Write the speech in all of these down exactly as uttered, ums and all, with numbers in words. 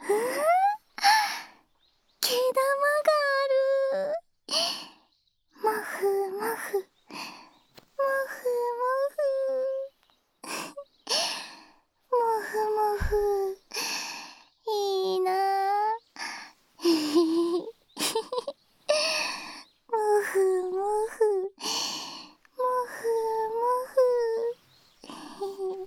うわ、毛玉がある。もふもふ、もふもふ、もふもふ、いいなあ。もふもふ、もふもふ。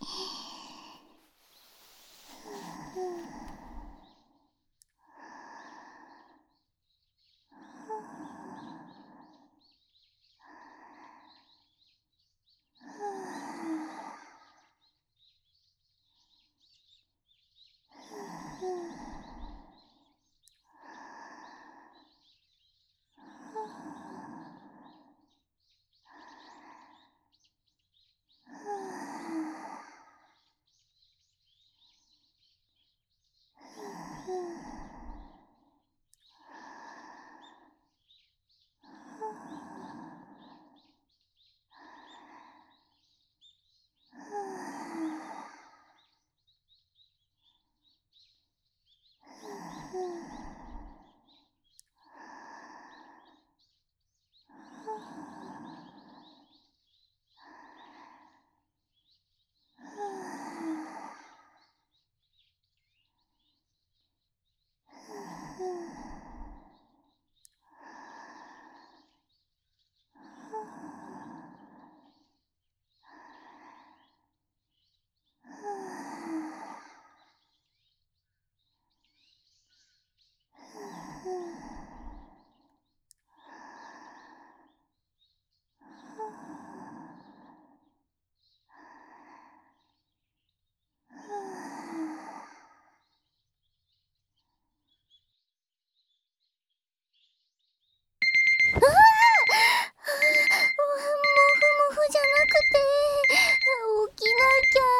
じゃなくて起きなきゃ。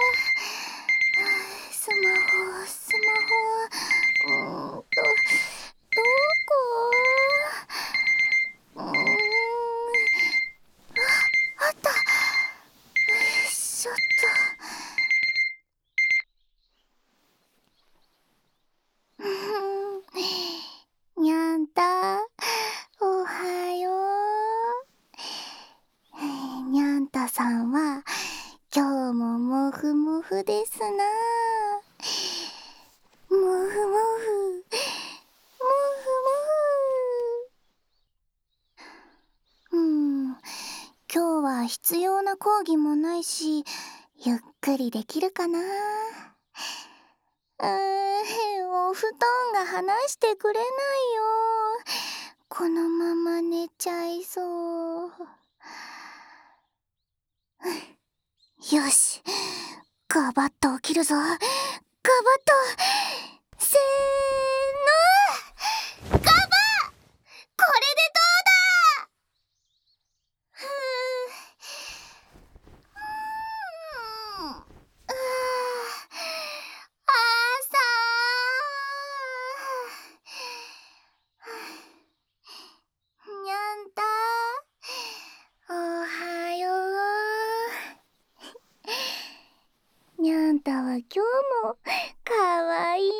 スマホスマホ、うーんとどこ。うーん、あ、あった。よいしょっと。うーん、にゃんた、おはよう。にゃんたさんは今日ももふもふですな。もふもふ、もふもふ。うん、今日は必要な講義もないし、ゆっくりできるかな。うーん、お布団が離してくれないよ。このまま寝ちゃいそう。よし、ガバッと起きるぞ。ガバッと、せーの、ガバッ。これでどうだ。ふう、うーん、あー、朝ー。にゃんた、おはよう。にゃんたは今日もかわいい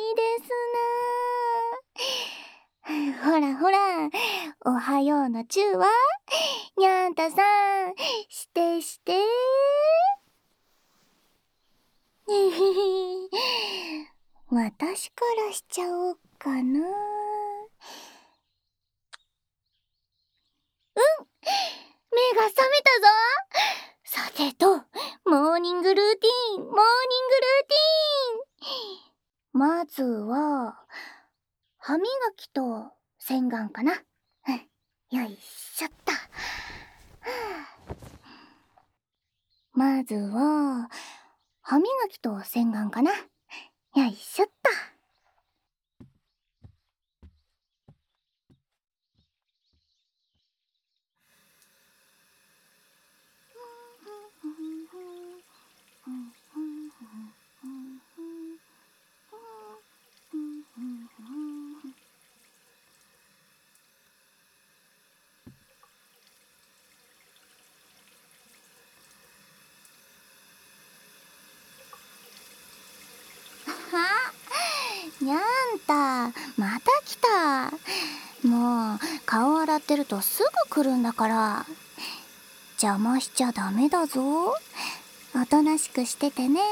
ですな。ほらほら、おはようのチューはにゃんたさん、してして私からしちゃおうかな。うん、目が覚めたぞ。さてと、モーニングルーティーン、モーニングルーティーン。まずは歯磨きと洗顔かな。うん、よいしょっと。まずは歯磨きと洗顔かな。よいしょっと。 にゃんた、また来た。もう顔洗ってるとすぐ来るんだから。邪魔しちゃダメだぞ。おとなしくしててね。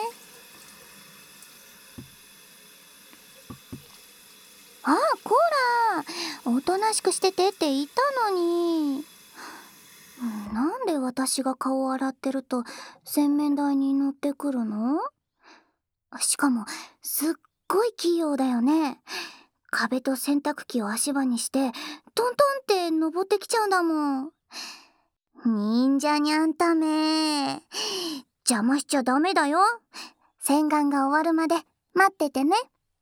あ、こら、おとなしくしててって言ったのに。なんで私が顔洗ってると洗面台に乗ってくるの？しかもすっごい器用だよね。壁と洗濯機を足場にしてトントンって登ってきちゃうんだもん。忍者にゃんため、邪魔しちゃダメだよ。洗顔が終わるまで待っててね。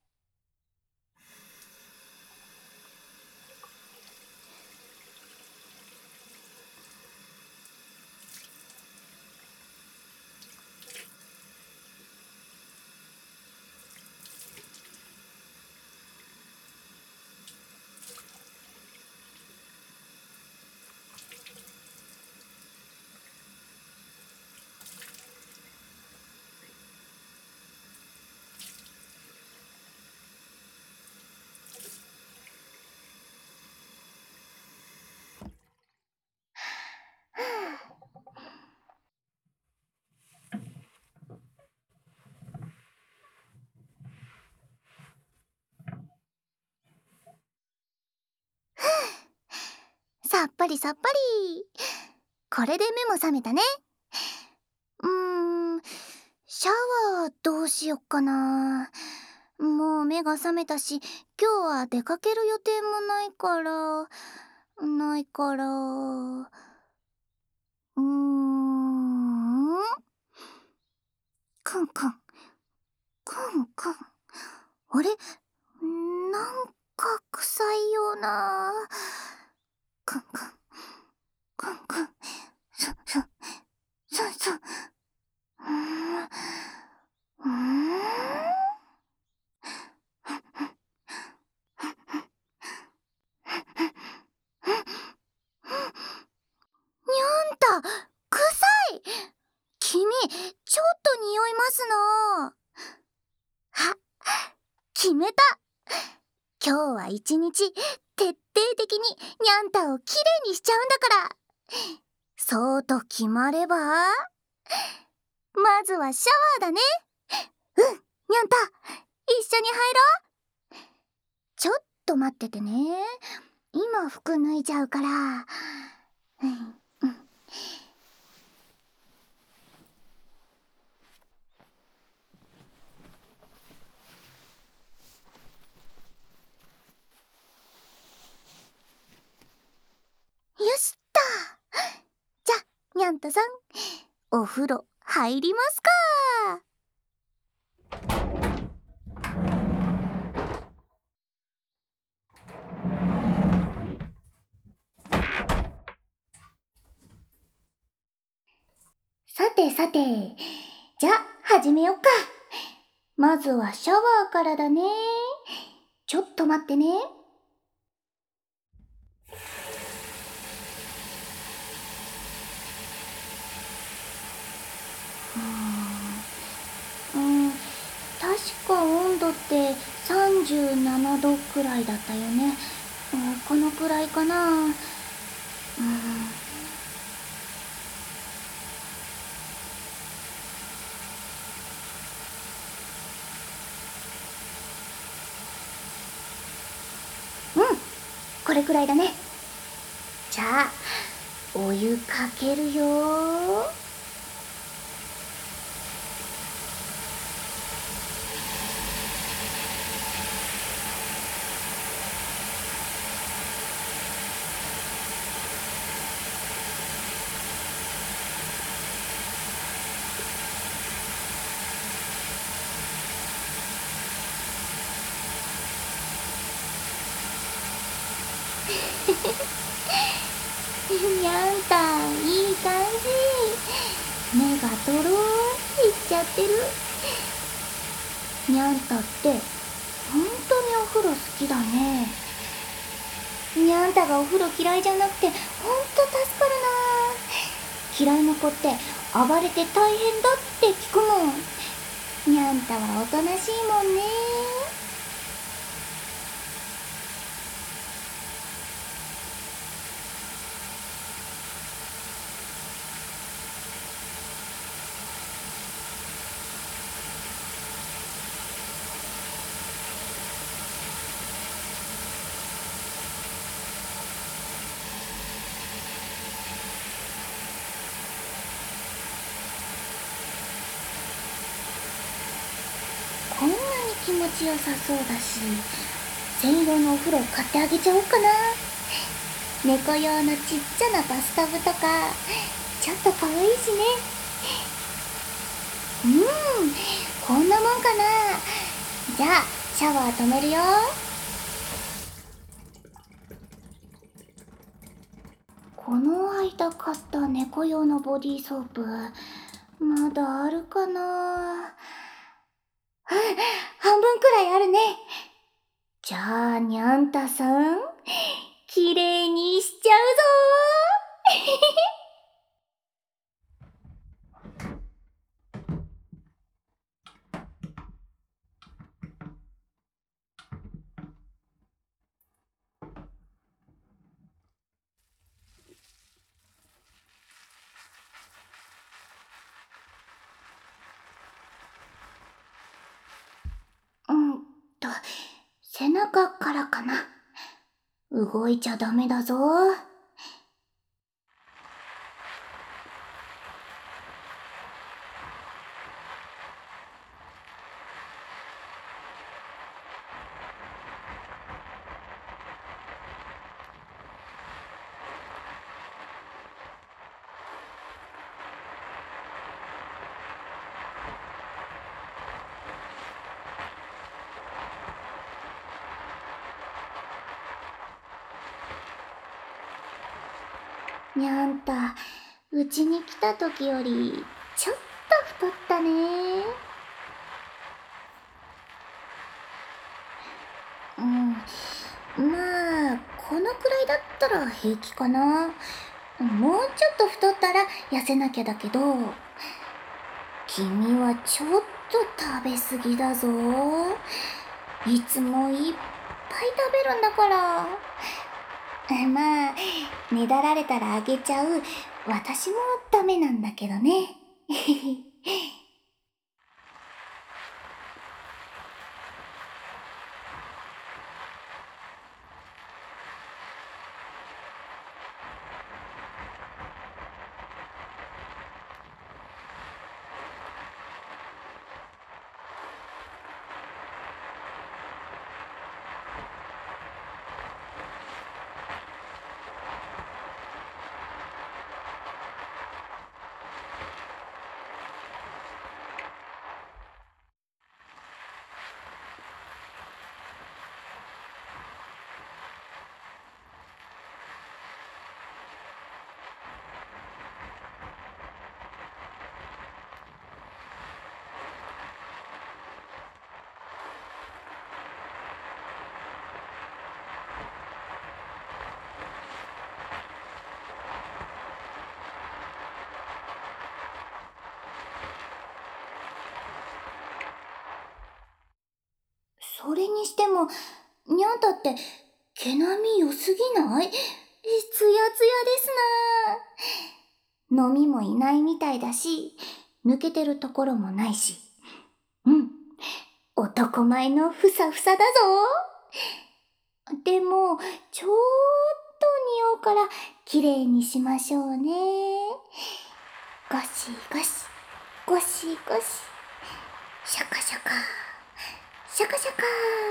さっぱりさっぱり。これで目も覚めたね。うーん、シャワーどうしよっかな。もう目が覚めたし、今日は出かける予定もないから、ないから、うーん、くんくん、くんくん。あれ、なんか臭いような。くんくん、くんくん、す、す、す、す、うーん、うーん。にゃんた、臭い。君、ちょっと匂いますな。あ、決めた。今日は一日徹底的ににゃんたをきれいにしちゃうんだから。そうと決まれば、まずはシャワーだね。うん、にゃんた、一緒に入ろう。ちょっと待っててね。今服脱いじゃうから。うん、うん。よしった。じゃあ、にゃんたさん、お風呂入りますか。さてさて、じゃあ始めよっか。まずはシャワーからだね。ちょっと待ってね。うーん、うん、確か温度ってさんじゅうななどくらいだったよね。うん、このくらいかな。うん。うん、これくらいだね。じゃあ、お湯かけるよー。にゃんた、いい感じ。目がとろーっていっちゃってる。にゃんたって本当にお風呂好きだね。にゃんたがお風呂嫌いじゃなくてほんと助かるな。嫌いな子って暴れて大変だって聞くもん。にゃんたはおとなしいもんね。 ちよさそうだし、専用のお風呂買ってあげちゃおうかな。猫用のちっちゃなバスタブとかちょっと可愛いしね。うーん、こんなもんかな。じゃあシャワー止めるよ。この間買った猫用のボディーソープ、まだあるかな。半分くらいあるね。じゃあにゃんたさん、きれいにしちゃうぞうんと、背中からかな。動いちゃダメだぞ。にゃんた、うちに来た時よりちょっと太ったね。うん、まあこのくらいだったら平気かな。もうちょっと太ったら痩せなきゃだけど、君はちょっと食べ過ぎだぞ。いつもいっぱい食べるんだから。まあねだられたらあげちゃう私もダメなんだけどね。それにしてもにゃんたって毛並み良すぎない？ツヤツヤですな。飲みもいないみたいだし、抜けてるところもないし。うん、男前のふさふさだぞ。でもちょーっと匂うからきれいにしましょうね。ゴシゴシゴシゴシ、シャカシャカシャカシャカ。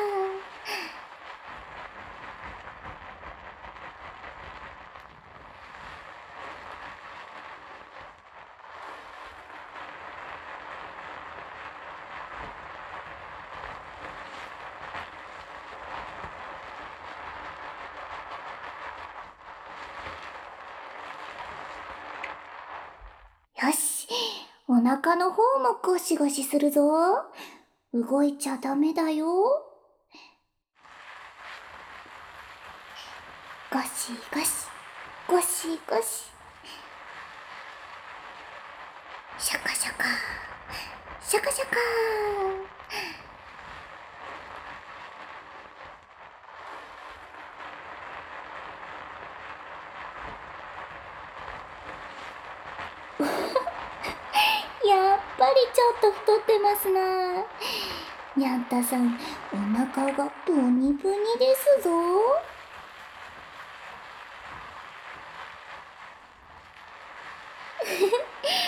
よし、お腹の方もゴシゴシするぞ。動いちゃダメだよ。ゴシゴシゴシゴシ、シャカシャカシャカシャカ。やっぱりちょっと太ってますな。にゃんたさん、お腹がブニブニですぞ。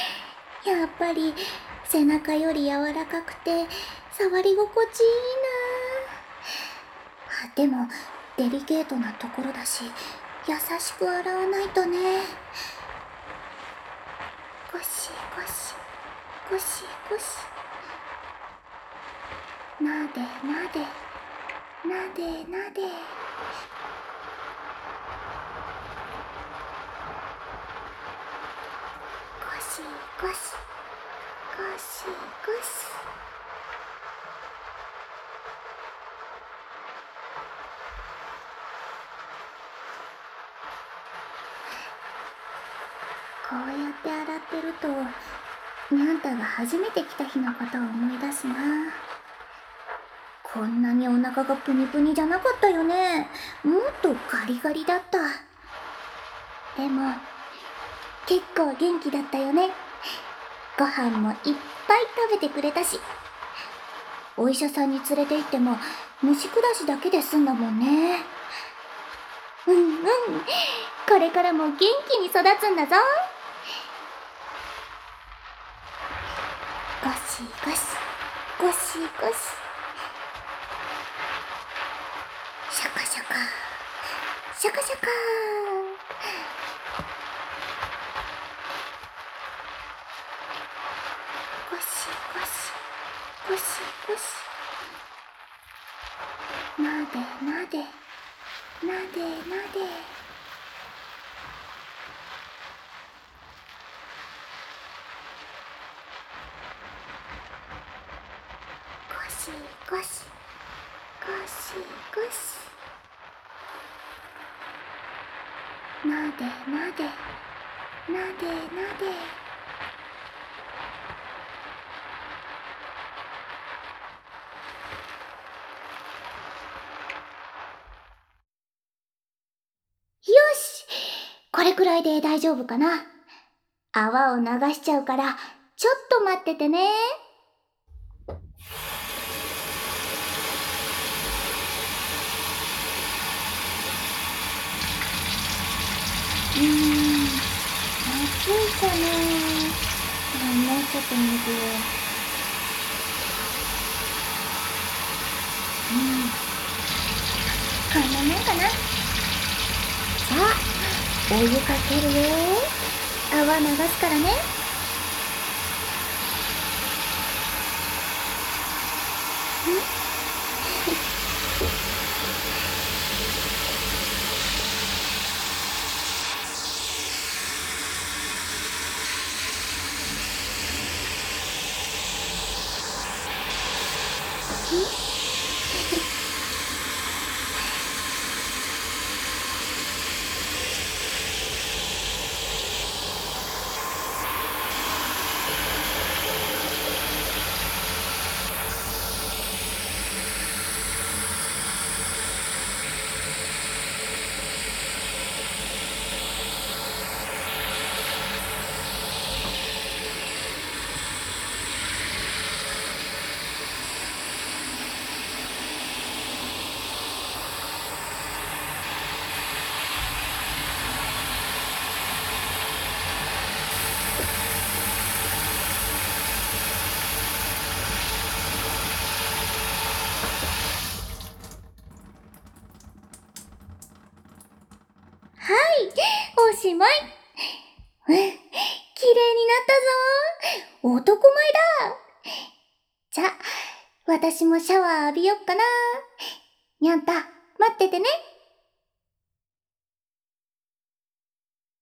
やっぱり背中より柔らかくて触り心地いいな。 でもデリケートなところだし、優しく洗わないとね。ゴシゴシゴシゴシ、なでなでなでなで、ゴシゴシゴシゴシ。こうやって洗ってると、にゃんたが初めて来た日のことを思い出すな。こんなにお腹がプニプニじゃなかったよね。もっとガリガリだった。でも結構元気だったよね。ご飯もいっぱい食べてくれたし、お医者さんに連れて行っても虫下しだけで済んだもんね。うんうん、これからも元気に育つんだぞ。ゴシゴシゴシゴシ、シャカシャカシャカシャカ。ゴシゴシゴシゴシ、なでなでなでなで。ゴシゴシゴシゴシ、なでなでなでなで。よし、これくらいで大丈夫かな。泡を流しちゃうからちょっと待っててね。うーん、暑いかな。あ、もうちょっと寝てよ。うん、こんなもんかな。さあ、お湯かけるよ。泡流すからね。んはい、おしまい。うん、綺麗になったぞ。男前だ。じゃ、私もシャワー浴びよっかな。にゃんた、待っててね。